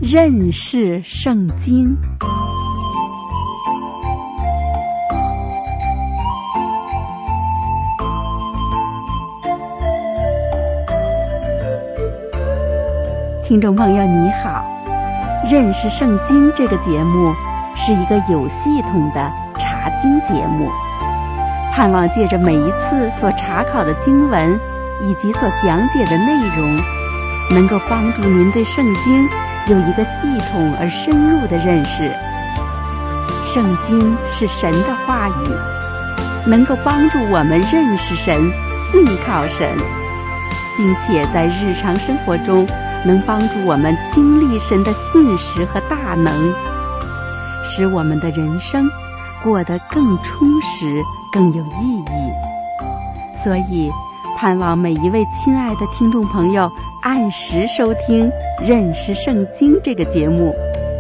认识圣经。听众朋友你好，认识圣经这个节目是一个有系统的查经节目，盼望借着每一次所查考的经文以及所讲解的内容，能够帮助您对圣经有一个系统而深入的认识。圣经是神的话语，能够帮助我们认识神、信靠神，并且在日常生活中能帮助我们经历神的信实和大能，使我们的人生过得更充实、更有意义。所以盼望每一位亲爱的听众朋友按时收听《认识圣经》这个节目。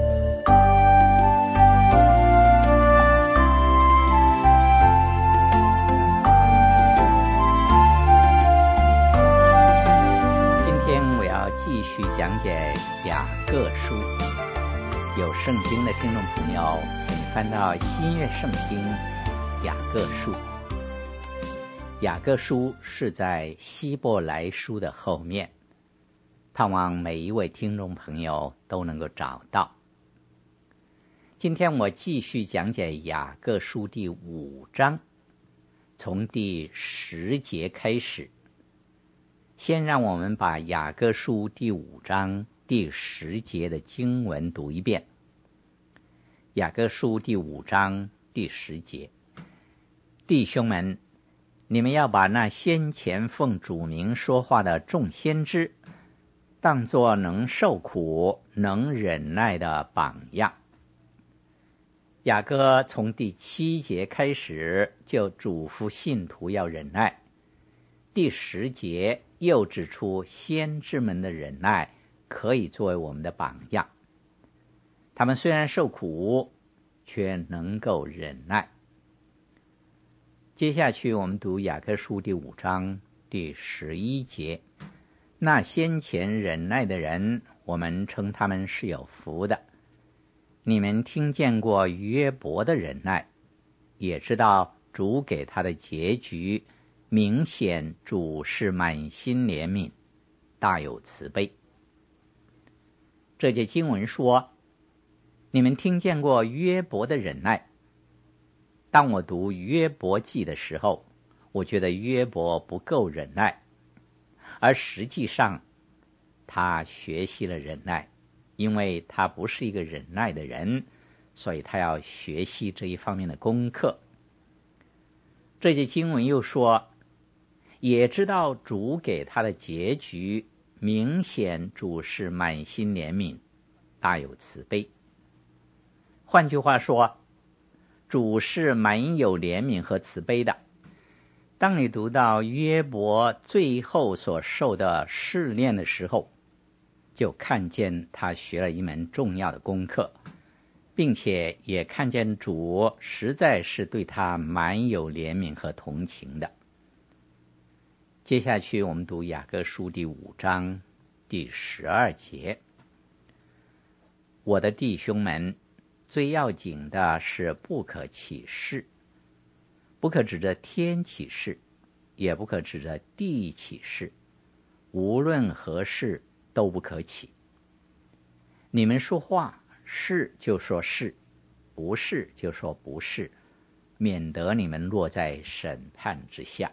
今天我要继续讲解雅各书。有圣经的听众朋友，请翻到新约圣经雅各书。雅各书是在希伯来书的后面，盼望每一位听众朋友都能够找到。今天我继续讲解雅各书第5章，从第10节开始。先让我们把雅各书第5章第10节的经文读一遍。雅各书第5章第10节，弟兄们，你们要把那先前奉主名说话的众先知当作能受苦、能忍耐的榜样。雅各从第7节开始就嘱咐信徒要忍耐，第10节又指出先知们的忍耐可以作为我们的榜样。他们虽然受苦，却能够忍耐。接下去我们读雅各书第5章第11节，那先前忍耐的人，我们称他们是有福的。你们听见过约伯的忍耐，也知道主给他的结局，明显主是满心怜悯，大有慈悲。这节经文说，你们听见过约伯的忍耐。当我读约伯记的时候，我觉得约伯不够忍耐，而实际上他学习了忍耐，因为他不是一个忍耐的人，所以他要学习这一方面的功课。这节经文又说，也知道主给他的结局，明显主是满心怜悯，大有慈悲。换句话说，主是满有怜悯和慈悲的。当你读到约伯最后所受的试炼的时候，就看见他学了一门重要的功课，并且也看见主实在是对他满有怜悯和同情的。接下去我们读雅各书第5章第12节，我的弟兄们，最要紧的是不可起誓，不可指着天起誓，也不可指着地起誓，无论何事都不可起。你们说话，是就说是，不是就说不是，免得你们落在审判之下。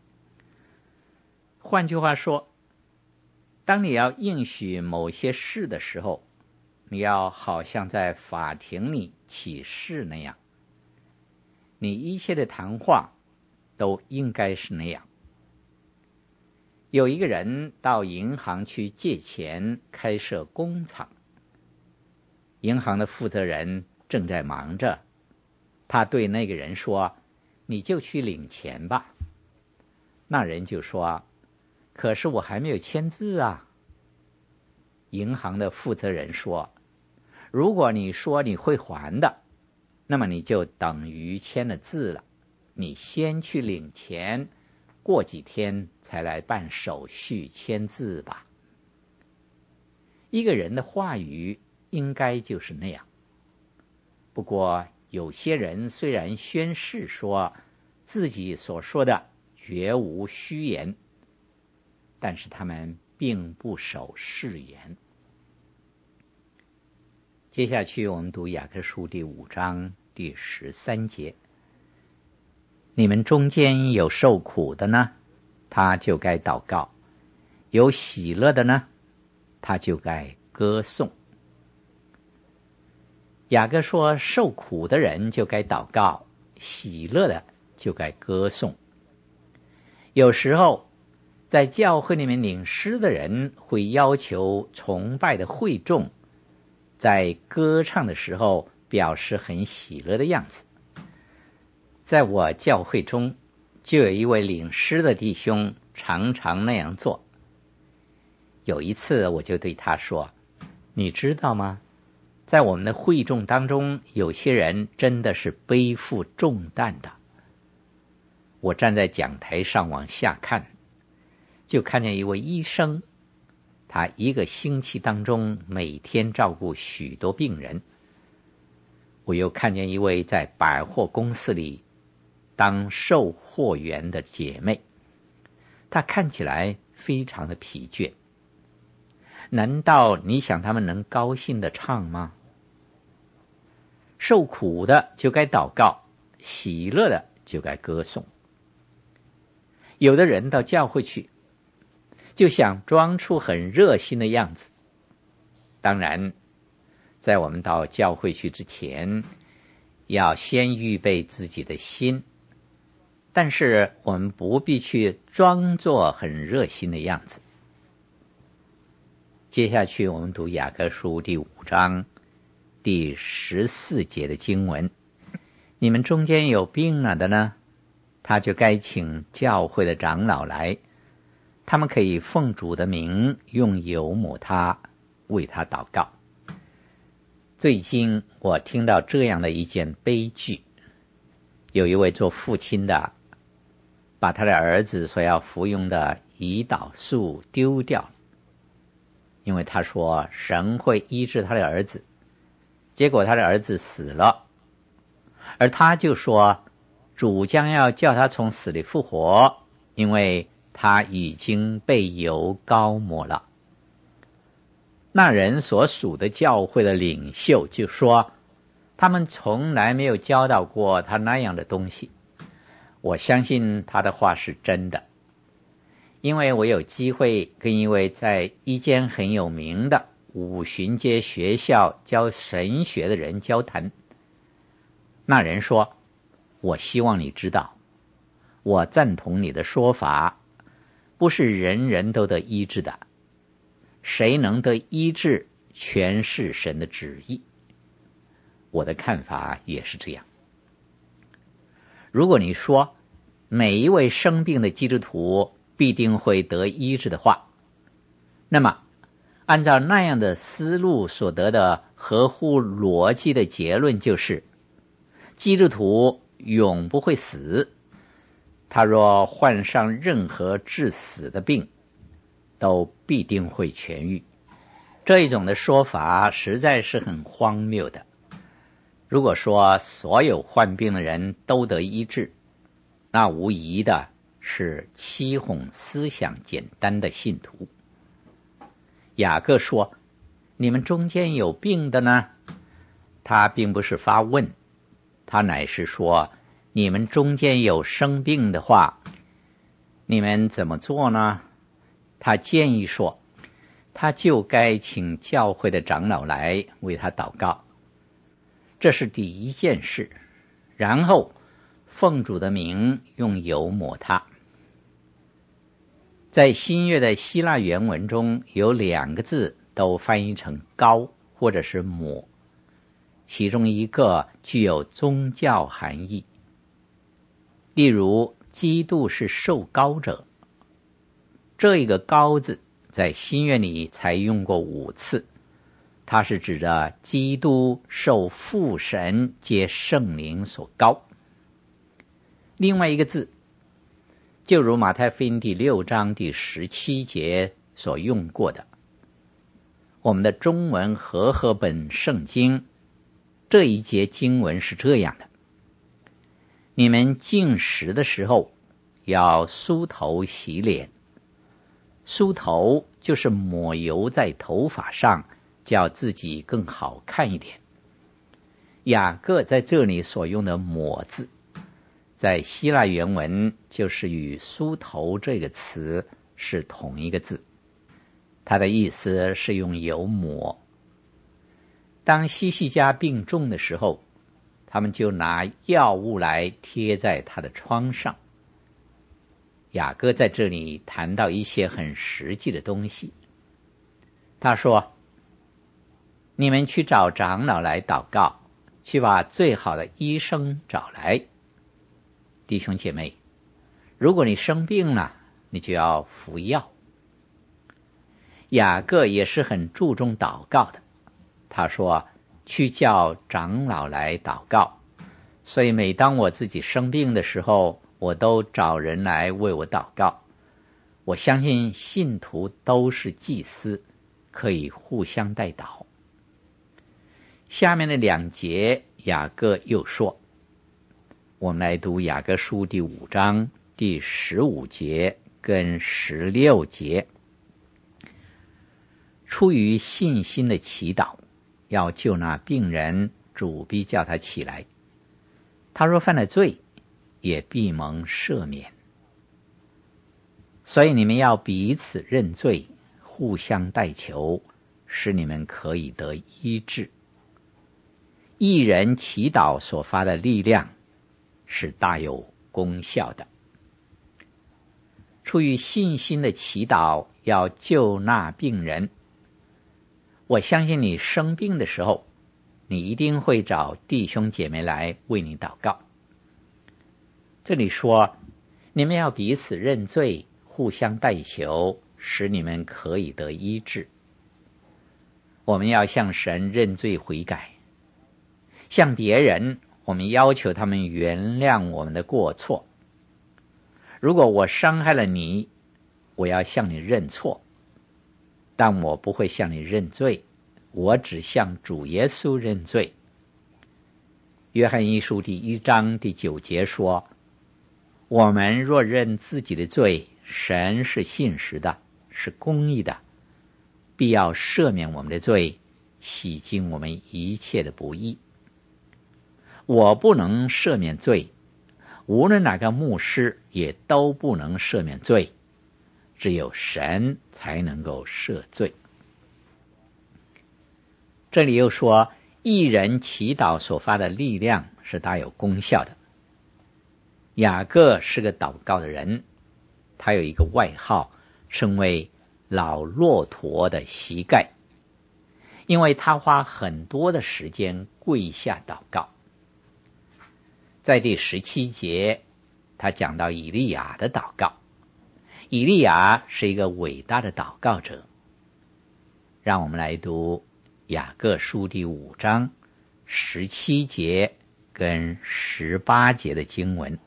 换句话说，当你要应许某些事的时候，你要好像在法庭里起誓那样，你一切的谈话都应该是那样。有一个人到银行去借钱开设工厂，银行的负责人正在忙着，他对那个人说，你就去领钱吧。那人就说，可是我还没有签字啊。银行的负责人说，如果你说你会还的，那么你就等于签了字了，你先去领钱，过几天才来办手续签字吧。一个人的话语应该就是那样。不过有些人虽然宣誓说自己所说的绝无虚言，但是他们并不守誓言。接下去我们读雅各书第5章第13节，你们中间有受苦的呢，他就该祷告；有喜乐的呢，他就该歌颂。雅各说，受苦的人就该祷告，喜乐的就该歌颂。有时候在教会里面领诗的人会要求崇拜的会众在歌唱的时候表示很喜乐的样子。在我教会中就有一位领诗的弟兄常常那样做。有一次我就对他说，你知道吗，在我们的会众当中，有些人真的是背负重担的。我站在讲台上往下看，就看见一位医生，他1个星期当中每天照顾许多病人。我又看见一位在百货公司里当售货员的姐妹，她看起来非常的疲倦。难道你想他们能高兴地唱吗？受苦的就该祷告，喜乐的就该歌颂。有的人到教会去，就想装出很热心的样子。当然，在我们到教会去之前，要先预备自己的心，但是我们不必去装作很热心的样子。接下去我们读雅各书第5章第14节的经文，你们中间有病了的呢，他就该请教会的长老来，他们可以奉主的名用油抹他，为他祷告。最近我听到这样的一件悲剧，有一位做父亲的把他的儿子所要服用的胰岛素丢掉了，因为他说神会医治他的儿子，结果他的儿子死了，而他就说主将要叫他从死里复活，因为他已经被油膏抹了。那人所属的教会的领袖就说，他们从来没有教导过他那样的东西。我相信他的话是真的，因为我有机会跟一位在一间很有名的五旬节学校教神学的人交谈。那人说，我希望你知道，我赞同你的说法，不是人人都得医治的，谁能得医治，全是神的旨意。我的看法也是这样。如果你说每一位生病的基督徒必定会得医治的话，那么按照那样的思路所得的合乎逻辑的结论就是，基督徒永不会死，他若患上任何致死的病，都必定会痊愈。这一种的说法实在是很荒谬的。如果说所有患病的人都得医治，那无疑的是欺哄思想简单的信徒。雅各说，你们中间有病的呢，他并不是发问，他乃是说，你们中间有生病的话，你们怎么做呢？他建议说，他就该请教会的长老来为他祷告，这是第一件事，然后奉主的名用油抹他。在新约的希腊原文中有2个字都翻译成膏或者是抹，其中一个具有宗教含义。例如基督是受膏者，这一个膏字在新约里才用过5次，它是指着基督受父神借圣灵所膏。另外一个字就如马太福音第6章第17节所用过的， 我们的中文和合本圣经这一节经文是这样的：你们进食的时候要梳头洗脸。梳头就是抹油在头发上，叫自己更好看一点。雅各在这里所用的抹字，在希腊原文就是与梳头这个词是同一个字，它的意思是用油抹。当希西家病重的时候，他们就拿药物来贴在他的疮上。雅各在这里谈到一些很实际的东西。他说，你们去找长老来祷告，去把最好的医生找来。弟兄姐妹，如果你生病了，你就要服药。雅各也是很注重祷告的，他说去叫长老来祷告，所以每当我自己生病的时候，我都找人来为我祷告。我相信信徒都是祭司，可以互相代祷。下面的2节雅各又说，我们来读雅各书第5章第15节跟16节。出于信心的祈祷，要救那病人，主必叫他起来。他若犯了罪，也必蒙赦免。所以你们要彼此认罪，互相代求，使你们可以得医治。一人祈祷所发的力量是大有功效的。出于信心的祈祷，要救那病人。我相信你生病的时候，你一定会找弟兄姐妹来为你祷告。这里说，你们要彼此认罪，互相代求，使你们可以得医治。我们要向神认罪悔改，向别人，我们要求他们原谅我们的过错。如果我伤害了你，我要向你认错，但我不会向你认罪，我只向主耶稣认罪。约翰一书第1章第9节说，我们若认自己的罪，神是信实的，是公义的，必要赦免我们的罪，洗净我们一切的不义。我不能赦免罪，无论哪个牧师也都不能赦免罪，只有神才能够赦罪。这里又说，一人祈祷所发的力量是大有功效的。雅各是个祷告的人，他有一个外号，称为老骆驼的膝盖，因为他花很多的时间跪下祷告。在第17节，他讲到以利亚的祷告。以利亚是一个伟大的祷告者。让我们来读雅各书第5章17节跟18节的经文。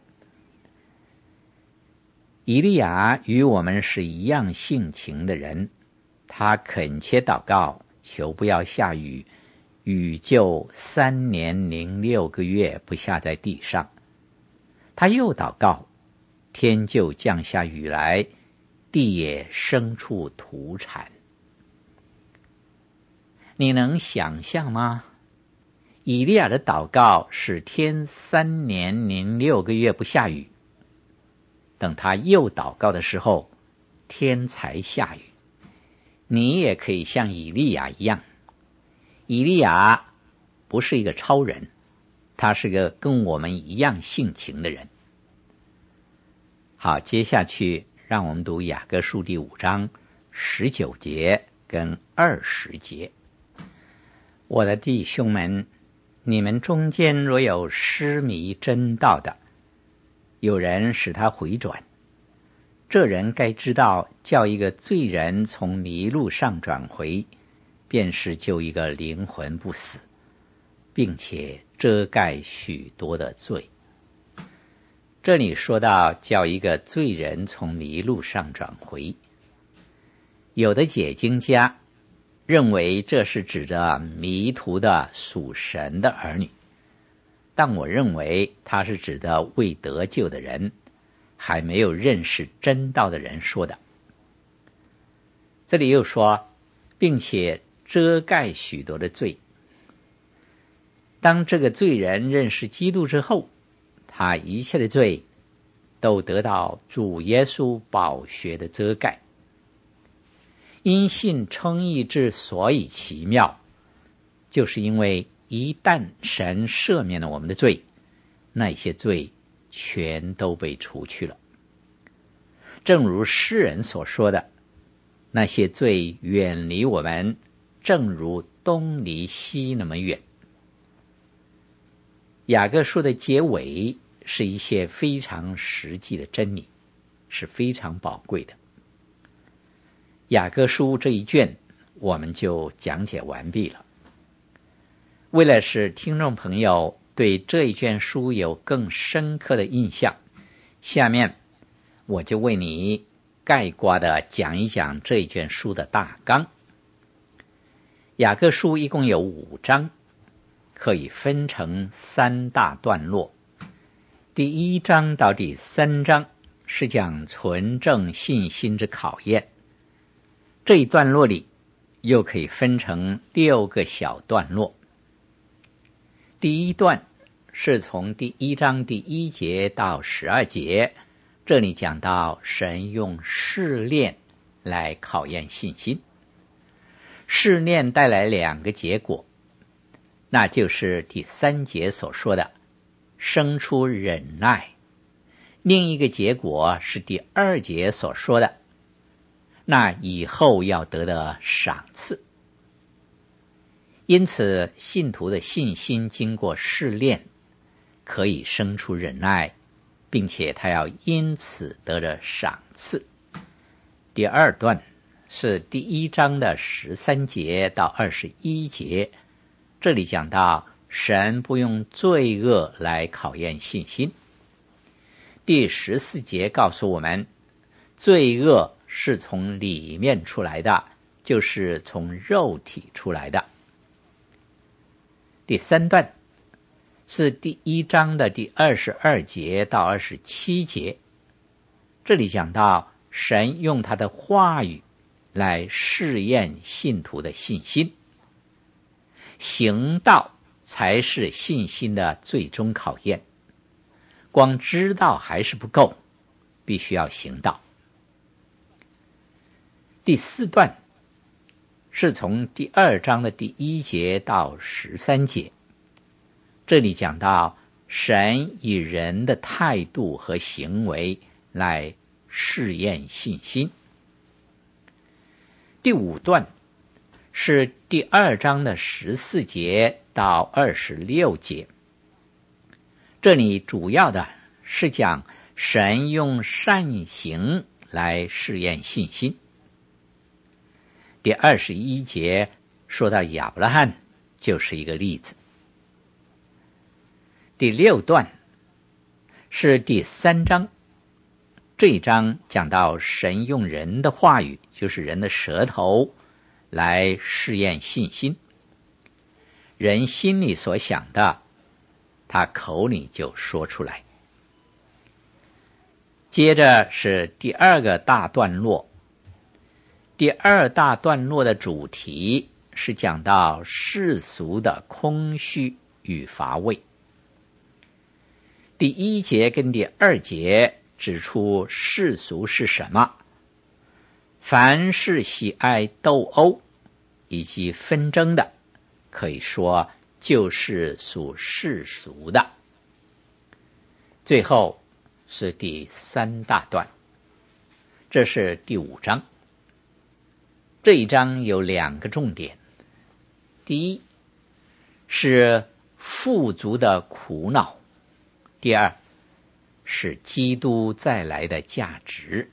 以利亚与我们是一样性情的人，他恳切祷告，求不要下雨，雨就3年06个月不下在地上。他又祷告，天就降下雨来，地也生出土产。你能想象吗？以利亚的祷告使天3年06个月不下雨，等他又祷告的时候，天才下雨。你也可以像以利亚一样。以利亚不是一个超人，他是个跟我们一样性情的人。好，接下去让我们读雅各书第5章19节跟20节。我的弟兄们，你们中间若有失迷真道的，有人使他回转，这人该知道，叫一个罪人从迷路上转回，便是救一个灵魂不死，并且遮盖许多的罪。这里说到叫一个罪人从迷路上转回，有的解经家认为这是指着迷途的属神的儿女，但我认为它是指的未得救的人，还没有认识真道的人说的。这里又说，并且遮盖许多的罪。当这个罪人认识基督之后，他一切的罪都得到主耶稣宝血的遮盖。因信称义之所以奇妙，就是因为一旦神赦免了我们的罪，那些罪全都被除去了。正如诗人所说的，那些罪远离我们，正如东离西那么远。雅各书的结尾是一些非常实际的真理，是非常宝贵的。雅各书这一卷我们就讲解完毕了。为了使听众朋友对这一卷书有更深刻的印象，下面我就为你概括地讲一讲这一卷书的大纲。雅各书一共有5章，可以分成3大段落。第1章到第3章是讲纯正信心之考验，这一段落里又可以分成6个小段落。第1段是从第1章第1节到12节，这里讲到神用试炼来考验信心。试炼带来2个结果，那就是第3节所说的生出忍耐，另一个结果是第2节所说的那以后要得的赏赐。因此信徒的信心经过试炼，可以生出忍耐，并且他要因此得着赏赐。第2段是第1章的13节到21节，这里讲到神不用罪恶来考验信心。第14节告诉我们，罪恶是从里面出来的，就是从肉体出来的。第3段是第1章的第22节到27节，这里讲到神用他的话语来试验信徒的信心。行道才是信心的最终考验，光知道还是不够，必须要行道。第4段是从第2章的第1节到13节，这里讲到神以人的态度和行为来试验信心。第5段是第2章的14节到26节，这里主要的是讲神用善行来试验信心。第21节说到亚伯拉罕就是一个例子。第6段是第3章，这一章讲到神用人的话语，就是人的舌头来试验信心。人心里所想的，他口里就说出来。接着是第2个大段落，第2大段落的主题是讲到世俗的空虚与乏味。第1节跟第2节指出世俗是什么，凡是喜爱斗殴以及纷争的，可以说就是属世俗的。最后是第3大段，这是第5章。这一章有2个重点，第一是富足的苦恼，第2是基督再来的价值。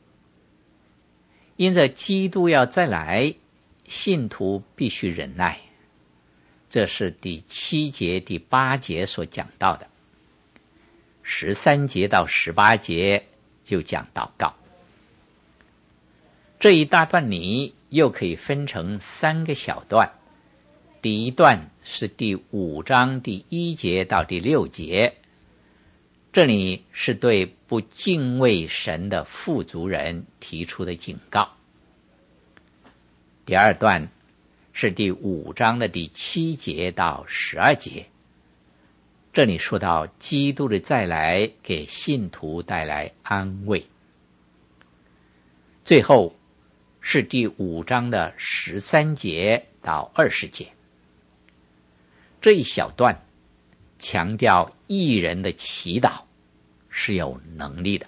因着基督要再来，信徒必须忍耐，这是第7节第8节所讲到的。13节到18节就讲祷告。这一大段里又可以分成3个小段。第一段是第5章第1节到第6节，这里是对不敬畏神的富足人提出的警告。第二段是第5章的第7节到12节，这里说到基督的再来给信徒带来安慰。最后是第5章的13节到20节。这一小段强调义人的祈祷是有能力的。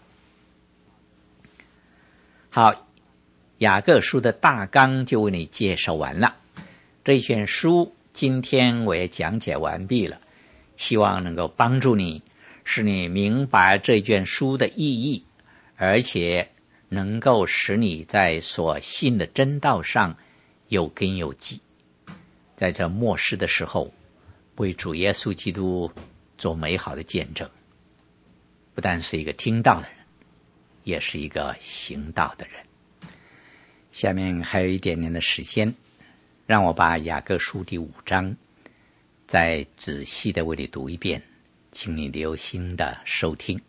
好，雅各书的大纲就为你介绍完了。这一卷书今天我也讲解完毕了，希望能够帮助你，使你明白这卷书的意义，而且能够使你在所信的真道上有根有基，在这末世的时候为主耶稣基督做美好的见证，不但是一个听道的人，也是一个行道的人。下面还有一点点的时间，让我把雅各书第5章再仔细的为你读一遍，请你留心的收听。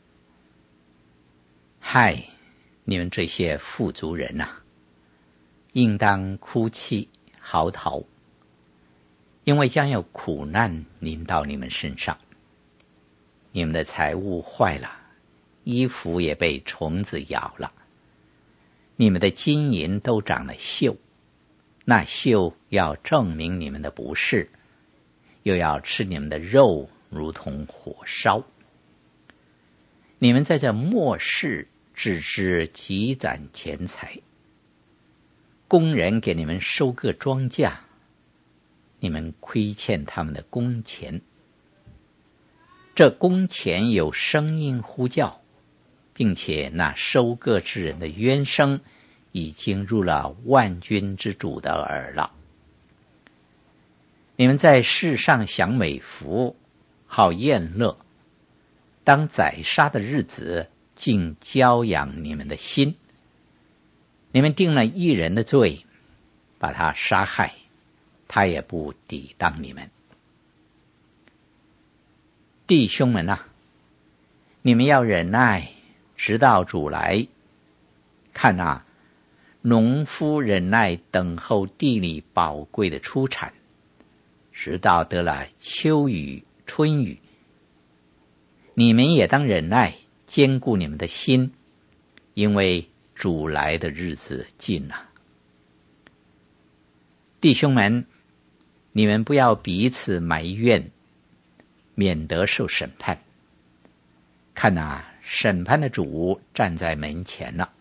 嗨，你们这些富足人啊，应当哭泣嚎啕，因为将有苦难临到你们身上。你们的财物坏了，衣服也被虫子咬了，你们的金银都长了锈，那锈要证明你们的不是，又要吃你们的肉如同火烧。你们在这末世只知积攒钱财，工人给你们收割庄稼，你们亏欠他们的工钱。这工钱有声音呼叫，并且那收割之人的冤声已经入了万军之主的耳了。你们在世上享美福，好宴乐，当宰杀的日子竟教养你们的心。你们定了一人的罪，把他杀害，他也不抵挡你们。弟兄们啊，你们要忍耐，直到主来。看啊，农夫忍耐等候地里宝贵的出产，直到得了秋雨春雨。你们也当忍耐，坚固你们的心，因为主来的日子近了。弟兄们，你们不要彼此埋怨，免得受审判。看啊，审判的主站在门前了。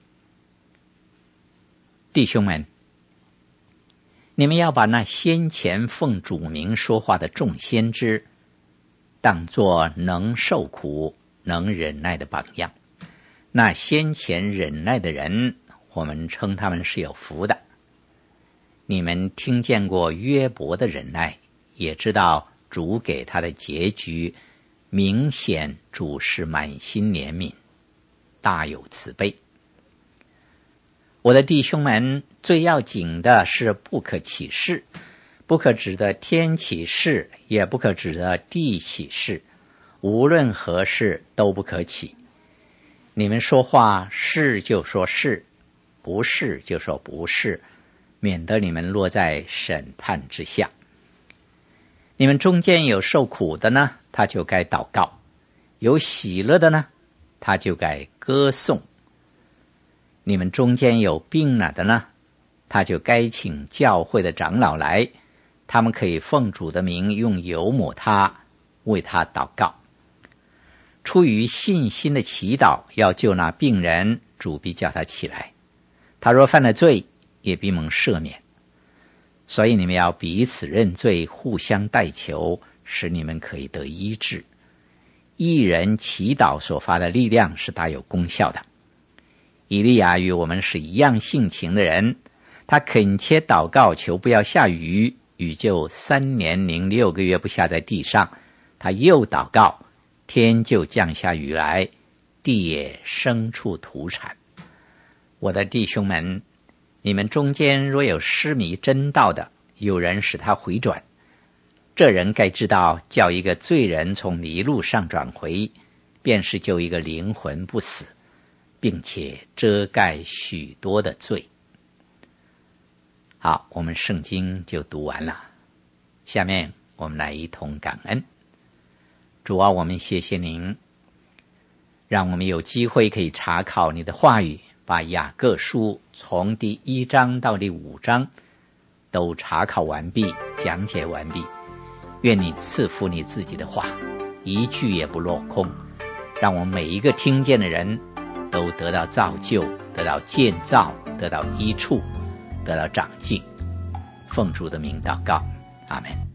弟兄们，你们要把那先前奉主名说话的众先知当作能受苦能忍耐的榜样。那先前忍耐的人，我们称他们是有福的。你们听见过约伯的忍耐，也知道主给他的结局，明显主是满心怜悯，大有慈悲。我的弟兄们，最要紧的是不可起誓，不可指着天起誓，也不可指着地起誓，无论何事都不可起。你们说话是就说是，不是就说不是，免得你们落在审判之下。你们中间有受苦的呢，他就该祷告；有喜乐的呢，他就该歌颂。你们中间有病了的呢，他就该请教会的长老来，他们可以奉主的名用油抹他，为他祷告。出于信心的祈祷，要救那病人，主必叫他起来。他若犯了罪，也必蒙赦免。所以你们要彼此认罪，互相代求，使你们可以得医治。一人祈祷所发的力量是大有功效的。以利亚与我们是一样性情的人，他恳切祷告，求不要下雨，雨就3年零6个月不下在地上。他又祷告，天就降下雨来，地也生出土产。我的弟兄们， 你们中间若有失迷真道的，有人使他回转，这人该知道，叫一个罪人从迷路上转回，便是救一个灵魂不死，并且遮盖许多的罪。好，我们圣经就读完了，下面我们来一同感恩。主啊，我们谢谢您，让我们有机会可以查考你的话语，把雅各书从第1章到第5章都查考完毕，讲解完毕。愿你赐福你自己的话，一句也不落空，让我们每一个听见的人都得到造就，得到建造，得到益处，得到长进。奉主的名祷告，阿们。